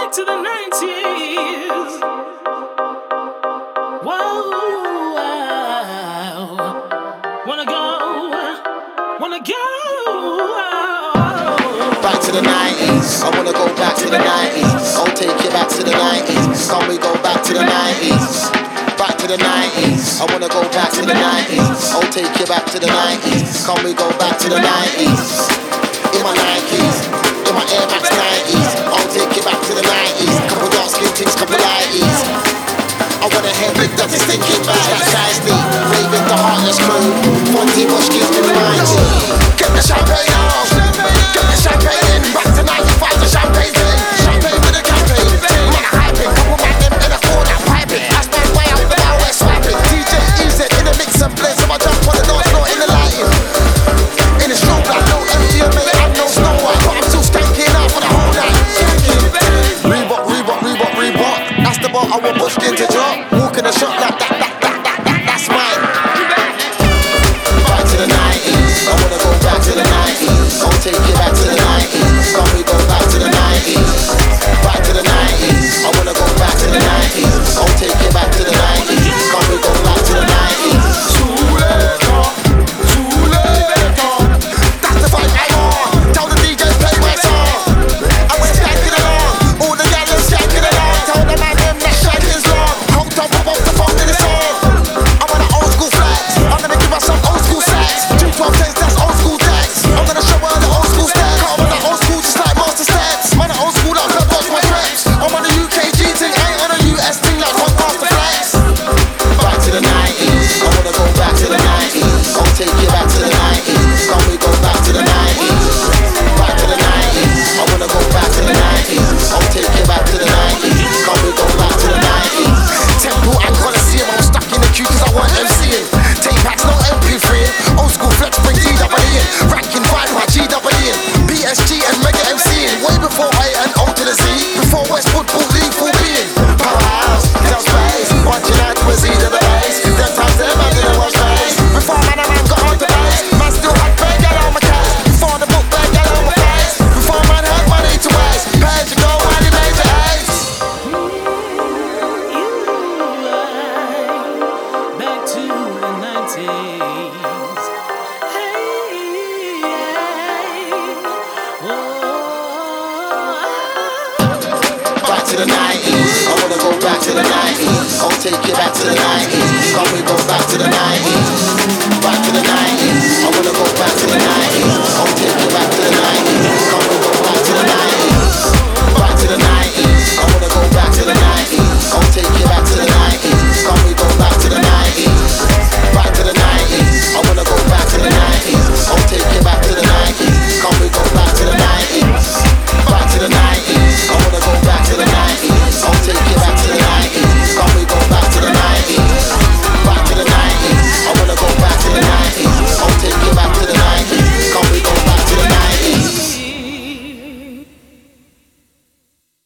to the 90s. Whoa, wanna go. Back to the 90s, I wanna go back to the 90s. I'll take you back to the 90s. Can we go back to the 90s? Back to the 90s, I wanna go back to the 90s. I'll take you back to the 90s. Can we go back to the 90s? In my 90s, in my Air Max 90s. I'll take you back to the 90s. Couple dark skin things, couple lighties. I wanna hear big dirty stinking bags like size me. Raving the heartless crew. Fonty Bush gives me mighty. Get the champagne out. Get the champagne in. Back to 95, the champagne thing. Champagne with a campaign. Man, I hyping. Couple man them in a corner piping. I stand way out the now we're swiping. DJ EZ in the mix and blitz. So I jump on the dance floor in the lighting. In the strobe like no MDMA and no Snow White. But I'm still skanking out for the whole night. Reebok, Reebok, Reebok, Reebok. That's the bar I want pushed into drop. Walk in the shop like that's mine. Back to the 90s, I wanna go back to the 90s. I'll take you back to the 90s. Can we go back to the 90s? Back to the 90s, I wanna go back to the 90s. I'll take you back to the 90s. Can we go back to the 90s? That's the vibe I'm on. Tell the DJ play my song. And we're skanking along. All the yellow skanking along. Tell the man them that shanking's long. Hold on, pop off the phone in the song. I'm on an old school flex. I'm gonna give her some old school sex. 212 says that's old school text. I'm gonna show her the old school steps. I'm on the old school just like master steps. Man, the old school like blood watch my reps. I'm on the UKG thing, ain't on a US thing like one past the flex. Back to the 90s, I wanna go back to the 90s. I'll take you back to the 90s. Can we go back to the 90s? Back to the 90s, I wanna go back to the 90s. I'll take you back to the 90s. Can we go back to the 90s? Temple and Coliseum, I'm stuck in the queue cause I want MCing. Tape packs, no MP3. Old school flex, bring DW in. Ranking 5, my GW in. BSG and Mega MCing. Way before I and O to the Z. Before Westwood bought Lethal being. Powerhouse, get up space. Watching out to a Z to the base. Them times them I didn't watch face. Before man got on the base. Man still had bag out on my case. Before the book bag out on my face. Before man had money to waste. Pay to go while he made your ace. Back to the 90s. Hey, Back to the 90s, I wanna go back to the 90s. I'll take you back to the 90s. Can we go back to the 90s? Back to the 90s, I wanna go back to the 90s. I'll take you back to the 90s. Can we go